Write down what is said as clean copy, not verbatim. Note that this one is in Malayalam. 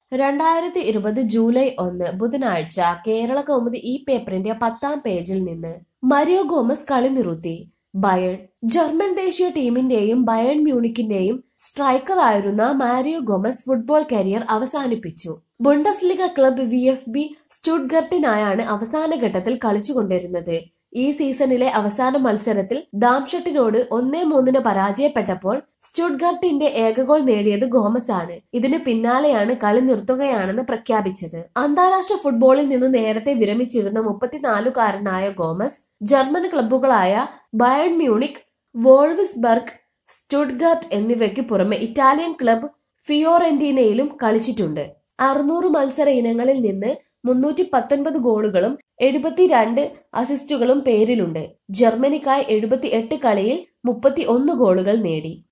2020 ജൂലൈ 1 ബുധനാഴ്ച കേരള കൗമുദി ഈ പേപ്പറിന്റെ 10-ാം പേജിൽ നിന്ന് മരിയോ ഗോമസ് കളി നിർത്തി. ബയേൺ ജർമ്മൻ ദേശീയ ടീമിന്റെയും ബയേൺ മ്യൂണിക്കിന്റെയും സ്ട്രൈക്കറായിരുന്ന മാരിയോ ഗോമസ് ഫുട്ബോൾ കരിയർ അവസാനിപ്പിച്ചു. ബുണ്ടസ്ലിഗ ക്ലബ് VfB സ്റ്റുട്ട്ഗർട്ടിനായാണ് അവസാന ഘട്ടത്തിൽ കളിച്ചുകൊണ്ടിരുന്നത്. ഈ സീസണിലെ അവസാന മത്സരത്തിൽ ദാംഷട്ടിനോട് 1-3 പരാജയപ്പെട്ടപ്പോൾ സ്റ്റുട്ട്ഗർട്ടിന്റെ ഏക ഗോൾ നേടിയത് ഗോമസ് ആണ്. ഇതിന് പിന്നാലെയാണ് കളി നിർത്തുകയാണെന്ന് പ്രഖ്യാപിച്ചത്. അന്താരാഷ്ട്ര ഫുട്ബോളിൽ നിന്നു നേരത്തെ വിരമിച്ചിരുന്ന 34-കാരനായ ഗോമസ് ജർമ്മൻ ക്ലബ്ബുകളായ ബയേൺ മ്യൂണിക്ക്, വോൾവ്സ്ബർഗ്, സ്റ്റുട്ട്ഗർട്ട് എന്നിവയ്ക്കു പുറമെ ഇറ്റാലിയൻ ക്ലബ് ഫിയോറന്റീനയിലും കളിച്ചിട്ടുണ്ട്. 600 മത്സര ഇനങ്ങളിൽ നിന്ന് 319 ഗോളുകളും 72 അസിസ്റ്റുകളും പേരിലുണ്ട്. ജർമ്മനിക്കായി 78 കളിയിൽ 31 ഗോളുകൾ നേടി.